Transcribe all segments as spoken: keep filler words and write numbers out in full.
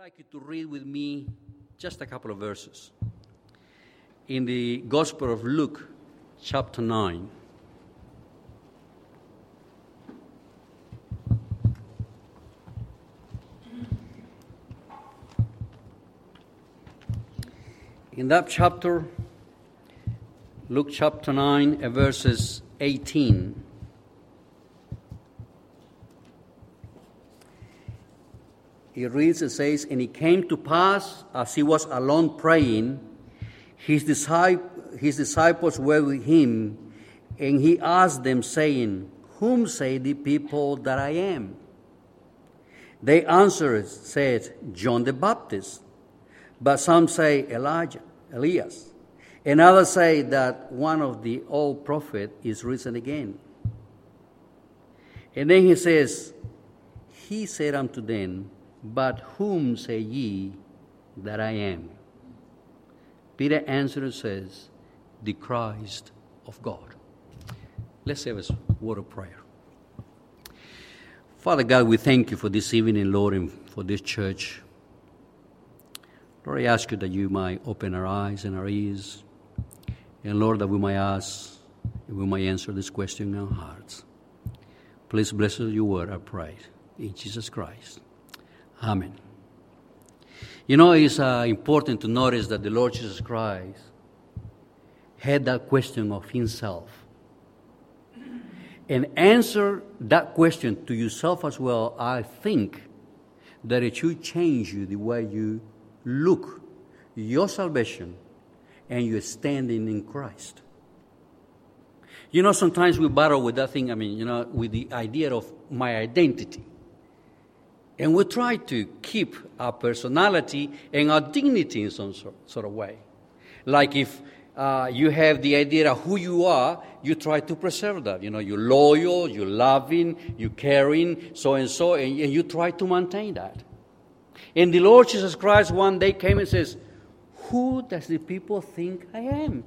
like you to read with me just a couple of verses. In the Gospel of Luke, chapter nine. In that chapter, Luke chapter nine, verses eighteen. It reads, it says, "And it came to pass, as he was alone praying, his, discip- his disciples were with him, and he asked them, saying, Whom say the people that I am? They answered, said, John the Baptist. But some say Elijah, Elias. And others say that one of the old prophets is risen again. And then he says, He said unto them, But whom say ye that I am? Peter answered and says, The Christ of God." Let's have a word of prayer. Father God, we thank you for this evening, Lord, and for this church. Lord, I ask you that you might open our eyes and our ears, and Lord, that we might ask, and we might answer this question in our hearts. Please bless your word, I pray, in Jesus Christ. Amen. You know, it's uh, important to notice that the Lord Jesus Christ had that question of himself. And answer that question to yourself as well, I think that it should change you the way you look, your salvation, and your standing in Christ. You know, sometimes we battle with that thing, I mean, you know, with the idea of my identity. And we try to keep our personality and our dignity in some sort, sort of way. Like if uh, you have the idea of who you are, you try to preserve that. You know, you're loyal, you're loving, you're caring, so and so, and, and you try to maintain that. And the Lord Jesus Christ one day came and says, Who does the people think I am?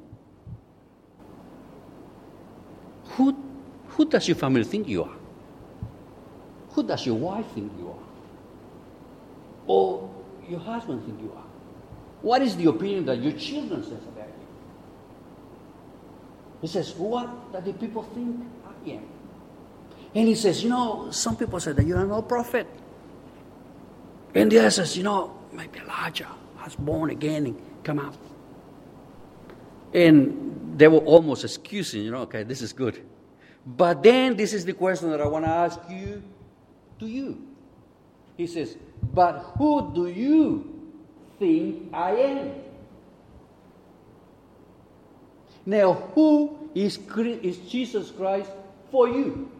Who, who does your family think you are? Who does your wife think you are? Or your husband think you are? What is the opinion that your children says about you? He says, what do the people think I am? And he says, you know, some people say that you are no prophet. And the other says, you know, maybe Elijah has born again and come out. And they were almost excusing, you know, okay, this is good. But then this is the question that I want to ask you to you. He says, but who do you think I am? Now, who is, is Jesus Christ for you?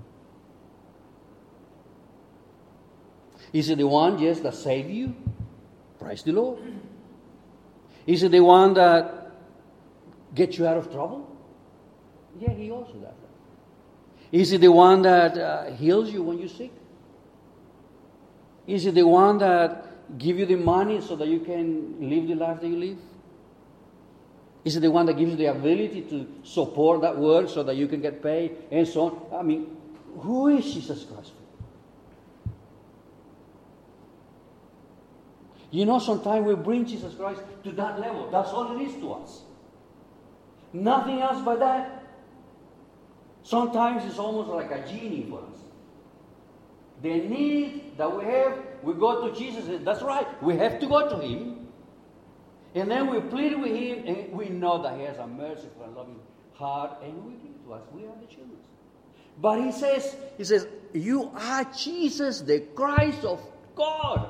Is it the one, yes, that saved you? Praise the Lord. Is it the one that gets you out of trouble? Yeah, he also does that. Is it the one that uh, heals you when you're sick? Is it the one that gives you the money so that you can live the life that you live? Is it the one that gives you the ability to support that work so that you can get paid and so on? I mean, who is Jesus Christ? You know, sometimes we bring Jesus Christ to that level. That's all it is to us. Nothing else but that. Sometimes it's almost like a genie for us. The need that we have, we go to Jesus and that's right, we have to go to Him. And then we plead with Him and we know that He has a merciful and loving heart and we give to us. We are the children. But He says, He says, you are Jesus, the Christ of God.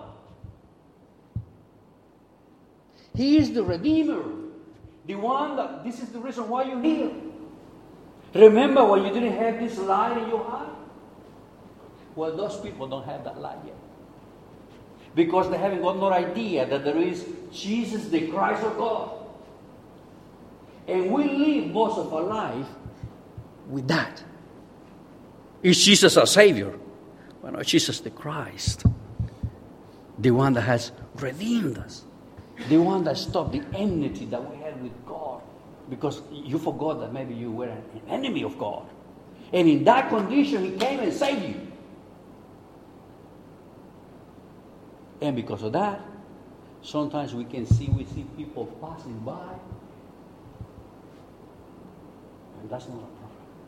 He is the Redeemer. The one that, this is the reason why you're here. Remember when you didn't have this light in your heart? Well, those people don't have that light yet. Because they haven't got no idea that there is Jesus, the Christ of God. And we live most of our life with that. Is Jesus our Savior? Well, no, Jesus the Christ. The one that has redeemed us. The one that stopped the enmity that we had with God. Because you forgot that maybe you were an enemy of God. And in that condition, He came and saved you. And because of that, sometimes we can see, we see people passing by, and that's not a problem.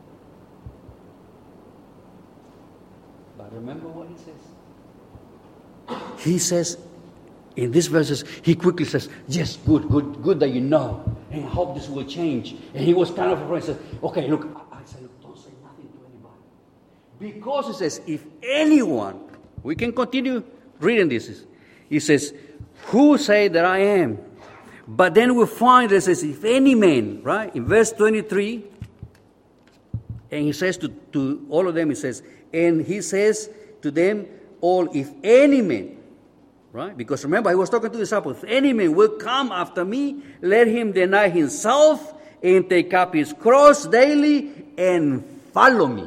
But remember what he says. He says, in these verses, he quickly says, yes, good, good, good that you know, and I hope this will change. And he was kind of afraid. He said, okay, look, I, I said, look, don't say nothing to anybody. Because he says, if anyone, we can continue reading this. He says, who say that I am? But then we find that it says, if any man, right, in verse twenty-three, and he says to, to all of them, he says, and he says to them all, if any man, right? Because remember, he was talking to the disciples. If any man will come after me, let him deny himself and take up his cross daily and follow me.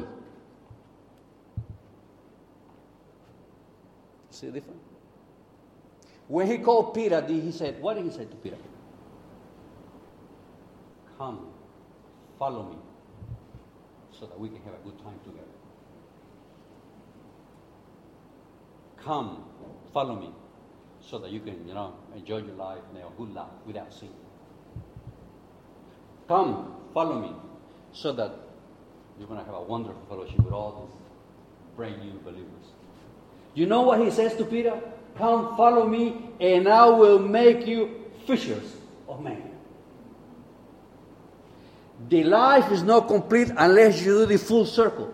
See the difference? When he called Peter, he said, what did he say to Peter? Come, follow me, so that we can have a good time together. Come, follow me, so that you can, you know, enjoy your life and have a good life without sin. Come, follow me, so that you're going to have a wonderful fellowship with all these brand new believers. You know what he says to Peter? Come, follow me, and I will make you fishers of men. The life is not complete unless you do the full circle.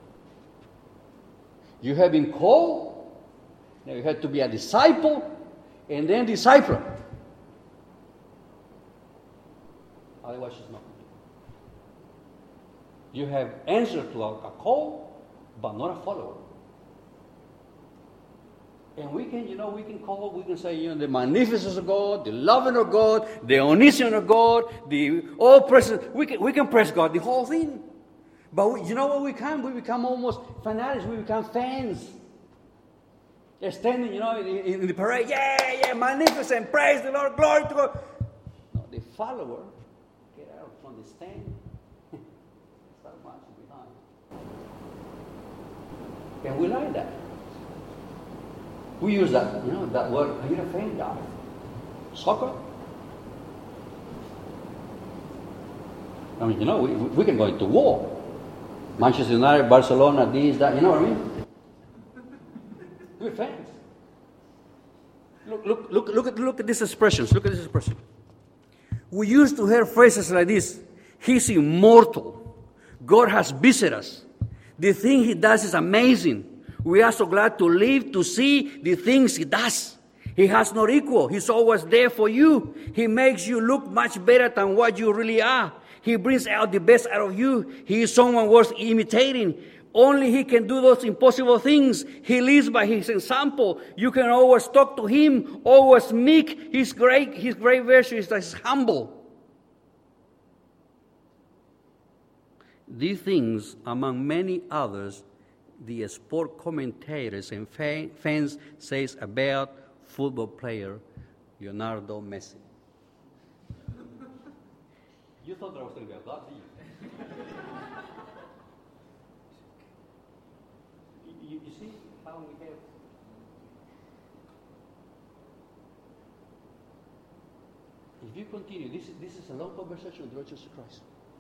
You have been called, now you have to be a disciple, and then discipler. Otherwise, it's not complete. You have answered to a, a call, but not a follower. And we can, you know, we can call, we can say, you know, the magnificence of God, the loving of God, the omniscience of God, the all-present. We can, we can praise God, the whole thing. But we, you know what we become? We become almost fanatics. We become fans. They're standing, you know, in, in the parade. Yeah, yeah, magnificent. Praise the Lord. Glory to God. No, the follower, get out from the stand. Start marching behind. And we like that. We use that, you know, that word. Are you a fan guy? Soccer? I mean, you know, we, we can go into war. Manchester United, Barcelona, this, that, you know what I mean? We're fans. Look, look, look, look at, look at these expressions. Look at this expression. We used to hear phrases like this. He's immortal. God has visited us. The thing he does is amazing. We are so glad to live to see the things he does. He has no equal. He's always there for you. He makes you look much better than what you really are. He brings out the best out of you. He is someone worth imitating. Only he can do those impossible things. He lives by his example. You can always talk to him, always meek. His great, his great virtue is that he's humble. These things, among many others, the sport commentators and fans says about football player Leonardo Messi. You thought that I was going to be about that, did you? you? You see how we have. If you continue, this is, this is a long conversation with the Lord Jesus Christ.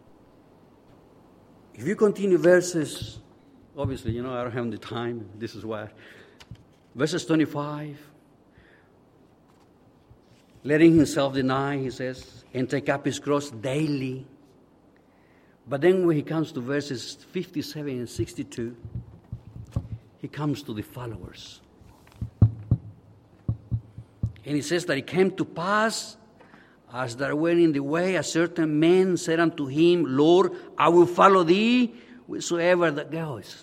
If you continue verses. Obviously, you know, I don't have the time. This is why. Verses twenty-five. Letting himself deny, he says, and take up his cross daily. But then when he comes to verses fifty-seven and sixty-two, he comes to the followers. And he says that it came to pass, as they went in the way, a certain man said unto him, Lord, I will follow thee wheresoever that goes.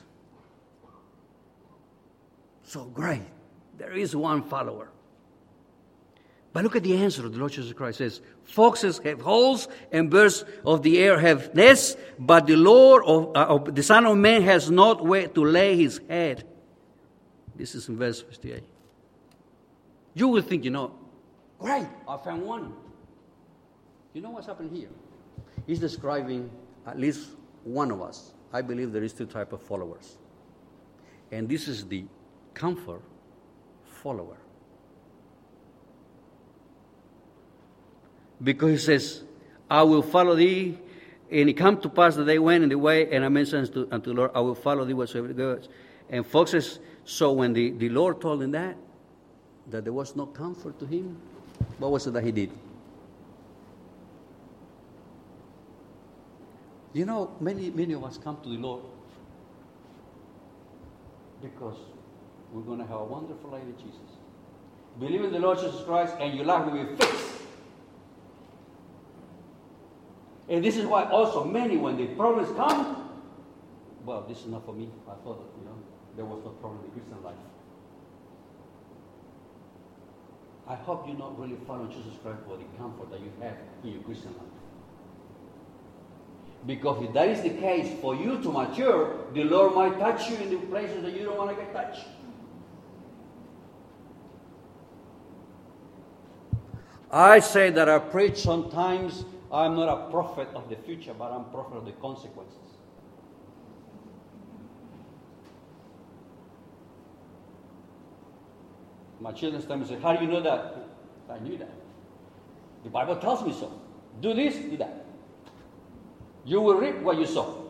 So great. There is one follower. But look at the answer of the Lord Jesus Christ. It says, foxes have holes and birds of the air have nests, but the Lord of, uh, of the Son of Man has not where to lay his head. This is in verse fifty-eight. You will think, you know, great, I found one. You know what's happening here? He's describing at least one of us. I believe there is two types of followers. And this is the comfort follower. Because he says, I will follow thee. And it come to pass that they went in the way, and I mentioned unto, unto the Lord, I will follow thee whatsoever thou goest. And folks says, so when the, the Lord told him that, that there was no comfort to him, what was it that he did? You know, many, many of us come to the Lord because we're going to have a wonderful life with Jesus. Believe in the Lord Jesus Christ, and your life will be fixed. And this is why also many, when the problems come, well, this is not for me. I thought that, you know, there was no problem in Christian life. I hope you're not really following Jesus Christ for the comfort that you have in your Christian life. Because if that is the case, for you to mature, the Lord might touch you in the places that you don't want to get touched. I say that I preach sometimes. I'm not a prophet of the future, but I'm a prophet of the consequences. My children tell me, say, how do you know that? I knew that. The Bible tells me so. Do this, do that. You will reap what you sow.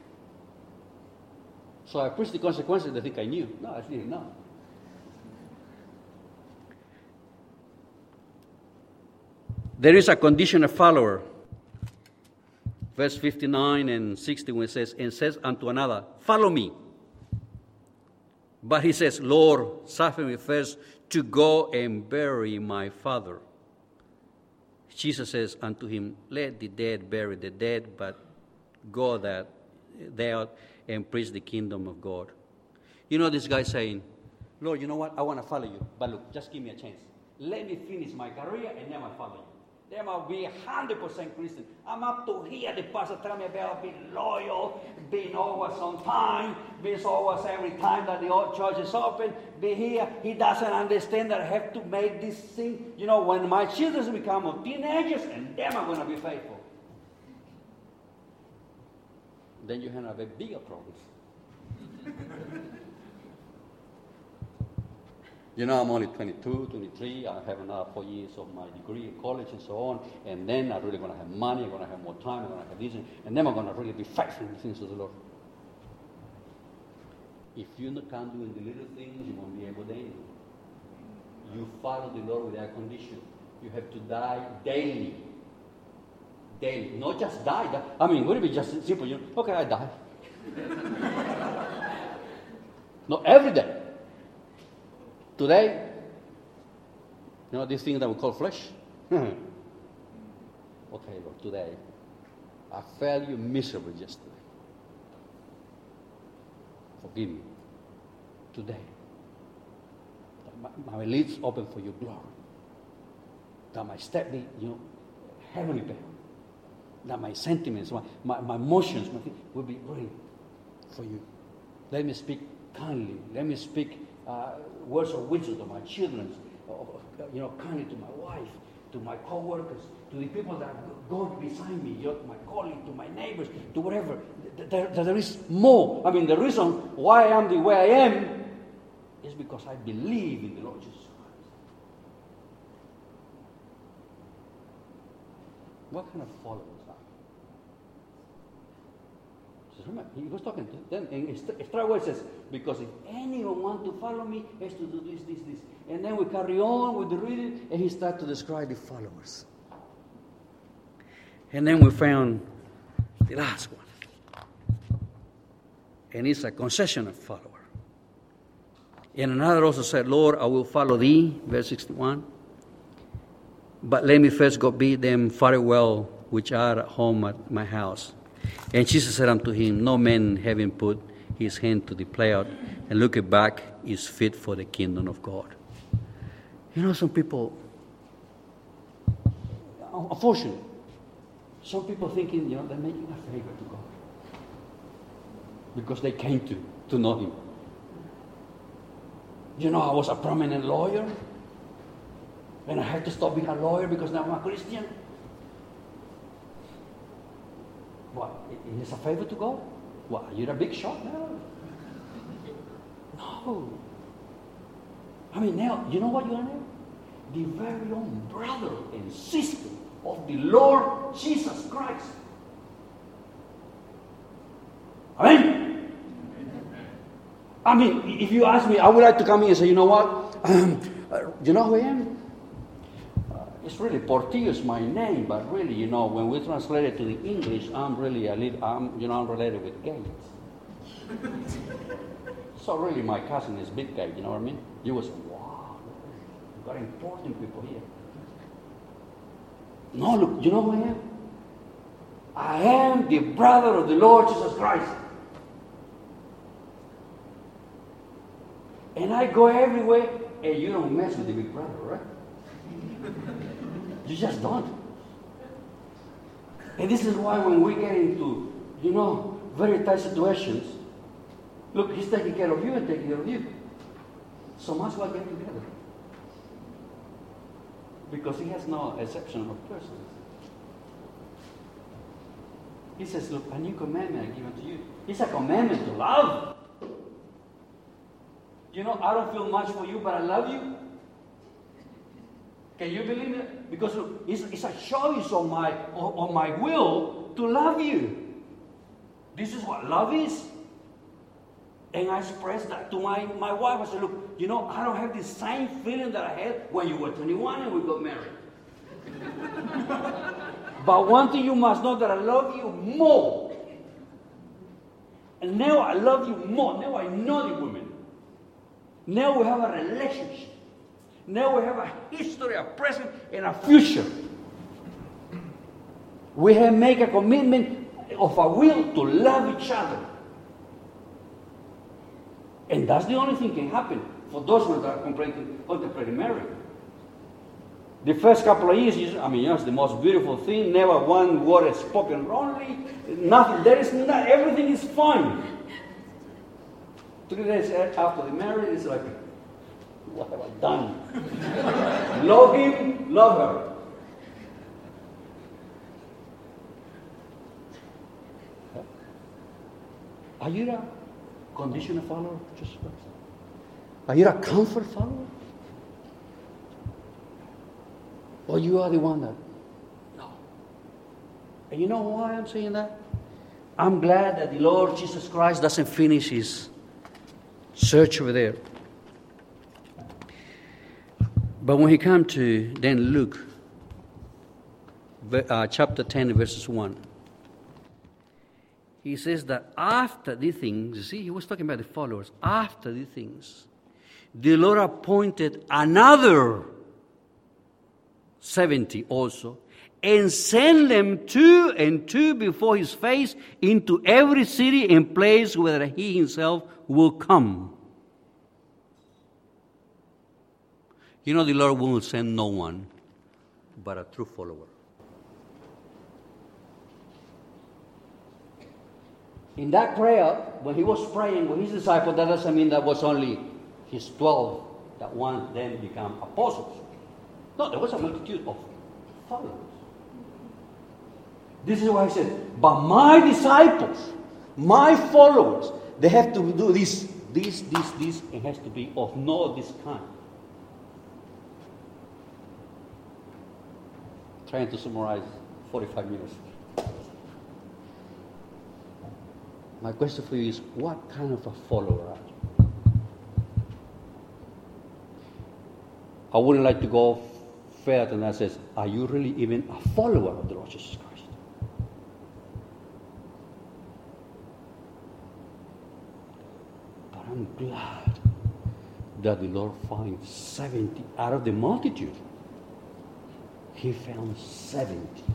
So I preach the consequences. They think I knew. No, I didn't know. There is a conditional follower. Verse fifty-nine and sixty, when it says, and says unto another, follow me. But he says, Lord, suffer me first to go and bury my father. Jesus says unto him, let the dead bury the dead, but go that there and preach the kingdom of God. You know this guy saying, Lord, you know what? I want to follow you, but look, just give me a chance. Let me finish my career and then I'll follow you. Then I'll be one hundred percent Christian. I'm up to here. The pastor tell me about being loyal, being always on time, being always every time that the old church is open, be here. He doesn't understand that I have to make this thing. You know, when my children become teenagers, and then I'm going to be faithful. Then you have a bigger problem. You know, I'm only twenty-two, twenty-three. I have another four years of my degree in college and so on. And then I'm really going to have money. I'm going to have more time. I'm going to have this. And then I'm going to really be faithful in the things of the Lord. If you can't do the little things, you won't be able to. You follow the Lord without condition. You have to die daily. Daily. Not just die. I mean, would it be just simple? You know, okay, I die. No, every day. Today, you know, this thing that we call flesh? Okay, Lord, today, I failed you miserably yesterday. Forgive me. Today, that my, my lids open for your glory. That my step be, you know, heavenly bound. That my sentiments, my, my, my emotions my thing, will be ready for you. Let me speak kindly. Let me speak uh, words of wisdom to my children, or, you know, kindly to my wife, to my co-workers, to the people that go beside me, you know, to my colleagues, to my neighbors, to whatever. There, there is more. I mean, the reason why I am the way I am is because I believe in the Lord Jesus Christ. What kind of followers are you? Remember, he was talking to them, and straightway says, because if anyone wants to follow me, he has to do this, this, this. And then we carry on with the reading, and he started to describe the followers. And then we found the last one. And it's a concessional follower. And another also said, Lord, I will follow thee, verse sixty-one. But let me first go bid them farewell, which are at home at my house. And Jesus said unto him, no man having put his hand to the plow and looking back is fit for the kingdom of God. You know, some people, unfortunately, some people thinking, you know, they're making a favor to God because they came to, to know him. You know, I was a prominent lawyer and I had to stop being a lawyer because now I'm a Christian. What? Is this a favor to God? What? You're a big shot now? No. I mean, now, you know what you are now? The very own brother and sister of the Lord Jesus Christ. Amen? I mean, if you ask me, I would like to come in and say, you know what? Um, uh, you know who I am? Uh, it's really Portillo's my name, but really, you know, when we translate it to the English, I'm really a little, I'm, you know, I'm related with Gates. So really, my cousin is Big Gate, you know what I mean? You was, wow, you've got important people here. No, look, you know who I am? I am the brother of the Lord Jesus Christ. And I go everywhere, and you don't mess with the big brother, right? You just don't. And this is why when we get into, you know, very tight situations, look, he's taking care of you and taking care of you. So much well get together. Because he has no exception of persons. He says, look, a new commandment I give unto you. It's a commandment to love. You know, I don't feel much for you, but I love you. Can you believe it? Because look, it's, it's a choice on my, on, on my will to love you. This is what love is. And I expressed that to my, my wife. I said, look, you know, I don't have the same feeling that I had when you were twenty-one and we got married. But one thing you must know, that I love you more. And now I love you more. Now I know the women. Now we have a relationship. Now we have a history, a present, and a future. We have made a commitment of a will to love each other. And that's the only thing that can happen for those ones that are contemplating marriage. The first couple of years, I mean, it's the most beautiful thing. Never one word is spoken wrongly. Nothing. There is not. Everything is fine. Three days after the marriage, it's like, what have I done? Love him, love her. Are you a conditional follower of Jesus Christ? Are you a comfort follower? Or you are the one that, no. And you know why I'm saying that? I'm glad that the Lord Jesus Christ doesn't finish his search over there. But when he comes to then Luke, uh, chapter ten, verses one, he says that after these things, you see, he was talking about the followers. After these things, the Lord appointed another seventy also, and sent them two and two before his face into every city and place where he himself will come. You know, the Lord will send no one but a true follower. In that prayer, when he was praying with his disciples, that doesn't mean that was only his twelve that one then become apostles. No, there was a multitude of followers. This is why he said, but my disciples, my followers, they have to do this, this, this, this, it has to be of no this kind. Trying to summarize forty-five minutes. My question for you is, what kind of a follower are you? I wouldn't like to go further than that. Says, are you really even a follower of the Lord Jesus Christ? But I'm glad that the Lord finds seventy out of the multitude. He found seventy.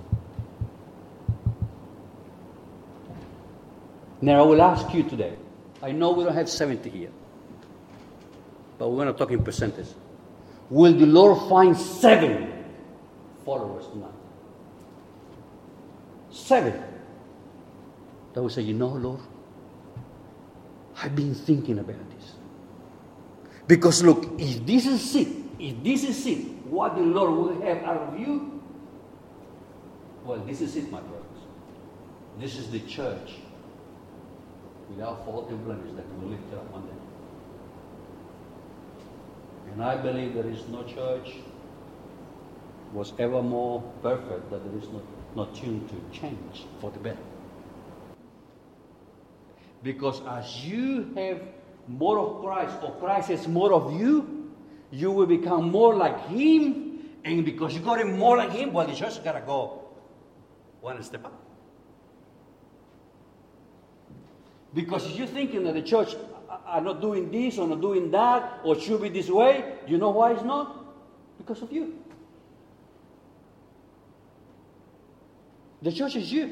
Now I will ask you today. I know we don't have seventy here, but we're going to talk in percentage. Will the Lord find seven followers tonight? Seven. That will say, you know, Lord, I've been thinking about this. Because look, if this is it, if this is it, what the Lord will have out of you, well, this is it, my brothers. This is the church without fault and blemish that will lift up one day. And I believe there is no church was ever more perfect that there is no, no tune to change for the better. Because as you have more of Christ, or Christ has more of you, you will become more like Him. And because you got Him more like Him, well, the church got to go one step up. Because if you're thinking that the church are not doing this or not doing that, or should be this way, you know why it's not? Because of you. The church is you.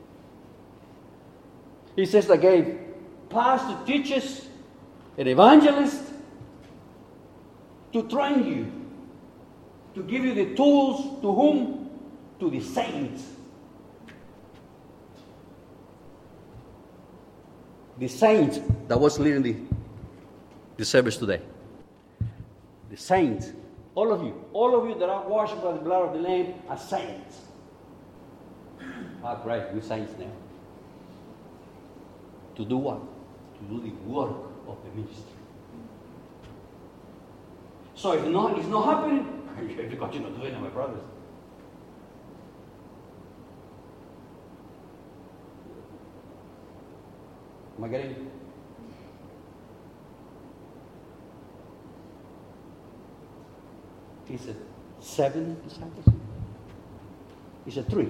He says that gave pastors, teachers, and evangelists to train you, to give you the tools to whom? To the saints. The saints that was leading the, the service today. The saints. All of you. All of you that are washed by the blood of the Lamb are saints. Ah, great. We're saints now. To do what? To do the work of the ministry. So if not, it's not happening, you have to continue doing it, my brothers. Am I getting it? He said seven disciples. He said three.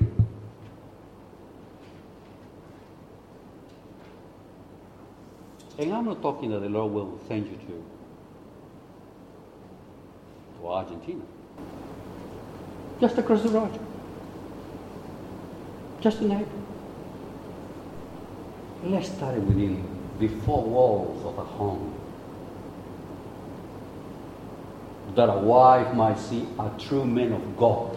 And I'm not talking that the Lord will send you to, to Argentina. Just across the road. Just in April. Let's start within the four walls of a home. That a wife might see a true man of God.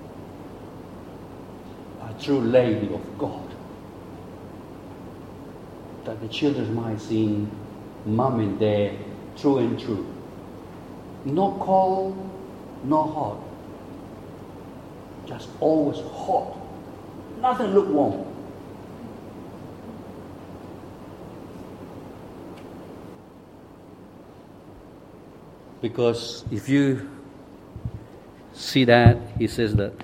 A true lady of God. That the children might see mom and dad true and true. No cold, no hot. Just always hot. Nothing lukewarm. Because if you see that, he says that,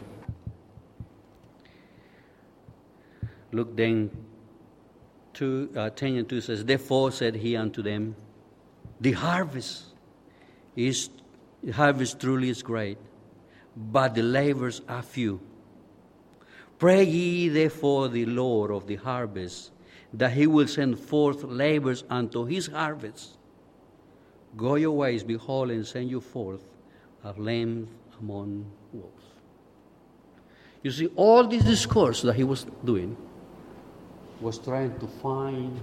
Luke then two, uh, ten and two says, therefore said he unto them, the harvest is, the harvest truly is great, but the laborers are few. Pray ye therefore the Lord of the harvest, that he will send forth laborers unto his harvest. Go your ways, behold, and send you forth as lambs among wolves. You see, all this discourse that he was doing was trying to find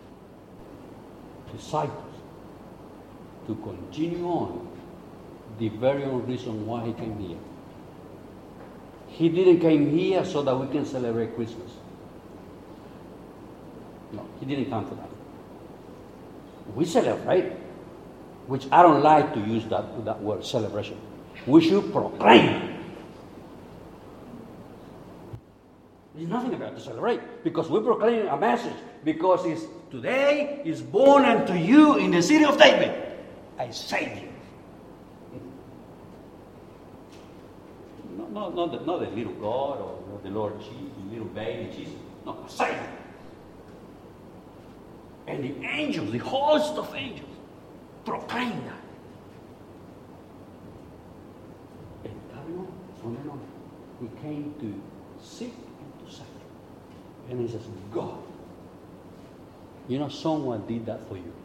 disciples to continue on the very own reason why he came here. He didn't come here so that we can celebrate Christmas. No, he didn't come for that. We celebrate, which I don't like to use that, that word, celebration. We should proclaim. There's nothing about to celebrate because we're proclaiming a message. Because it's today is born unto you in the city of David a Savior. Not, not, not, the, not the little God or the Lord Jesus, the little baby Jesus. No, a Savior. And the angels, the host of angels, proclaim that. And carry on, on and on. He came to seek and to save. And he says, God. You know, someone did that for you.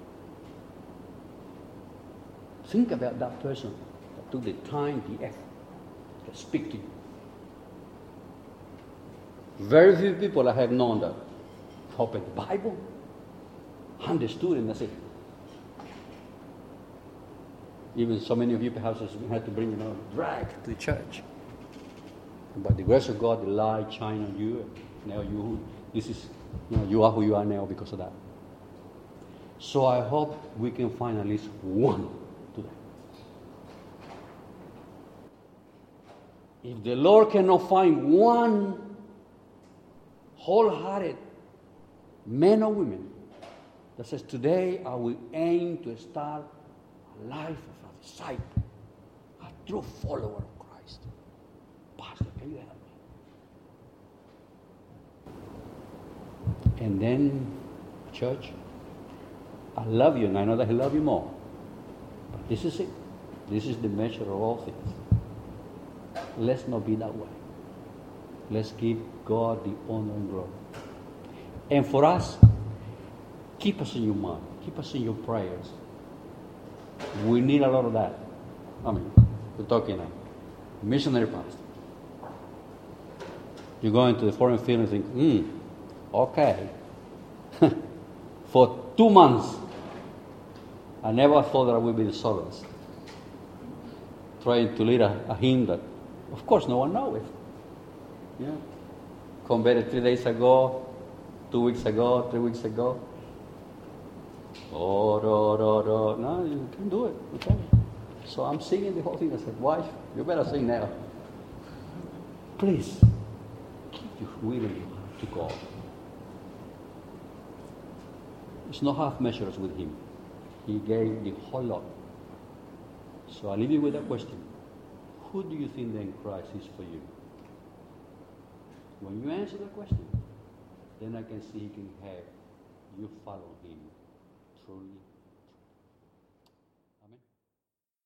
Think about that person that took the time, the effort to speak to you. Very few people I have known that opened the Bible, understood, and that's it. Even so many of you perhaps had to bring, you know, drag to the church. By the grace of God, the light shine on you. And now you, this is, you know, you are who you are now because of that. So I hope we can find at least one today. If the Lord cannot find one wholehearted man or woman that says, today I will aim to start a life of a disciple, a true follower of Christ. Can you help me? And then, church, I love you, and I know that He loves you more. But this is it. This is the measure of all things. Let's not be that way. Let's give God the honor and glory. And for us, keep us in your mind. Keep us in your prayers. We need a lot of that. I mean, we're talking a missionary pastor. You go into the foreign field and think, hmm, okay. For two months, I never thought that I would be the psalmist, trying to lead a, a hymn that, of course, no one knows it. Yeah. Converted three days ago, two weeks ago, three weeks ago. Oh, do, do, do. No, you can do it. Okay. So I'm singing the whole thing. I said, wife, you better sing now. Please, keep your will to God. It's not half measures with Him. He gave the whole lot. So I leave you with that question. Who do you think then Christ is for you? When you answer the question, then I can see He can have you follow Him truly